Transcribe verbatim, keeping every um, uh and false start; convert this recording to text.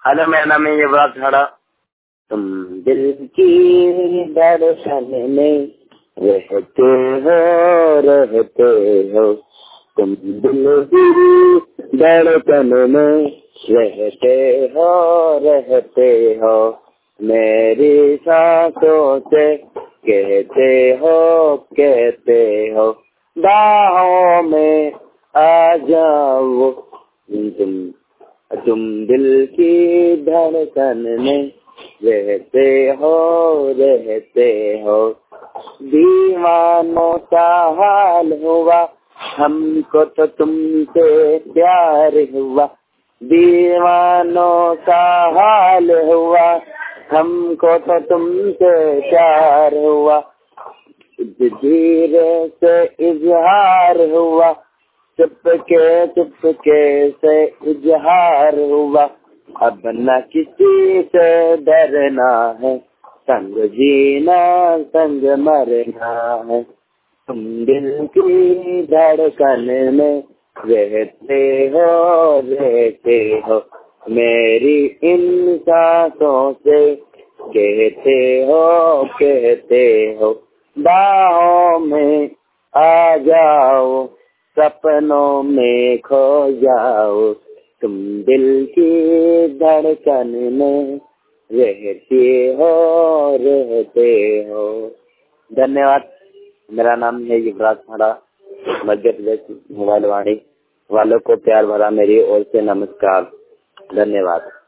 Hello, मेरा नाम है युवराज खड़ा। तुम दिल की धड़कन में रहते हो रहते हो, तुम दिल की धड़कन में रहते हो रहते हो, मेरी सांसों से कहते हो कहते हो, बाहों में आ जाओ तुम तुम दिल की धड़कन में रहते हो रहते हो। दीवानों का हाल हुआ, हमको तो तुमसे प्यार हुआ। दीवानों का हाल हुआ, हमको तो तुमसे प्यार हुआ। धीरे से इजहार हुआ, चुपके चुपके से इजहार हुआ। अब न किसी से डरना है, संग जीना संग मरना है। तुम दिल की धड़कन में रहते हो रहते हो, मेरी इन सांसों से कहते हो कहते हो, बाहों में आ जाओ, सपनों में खो जाओ, तुम दिल की धड़कन में रहते हो रहते हो। धन्यवाद। मेरा नाम है युवराज खड़ा, मध्य प्रदेश मोबाइल वाणी वालों को प्यार भरा मेरी ओर से नमस्कार। धन्यवाद।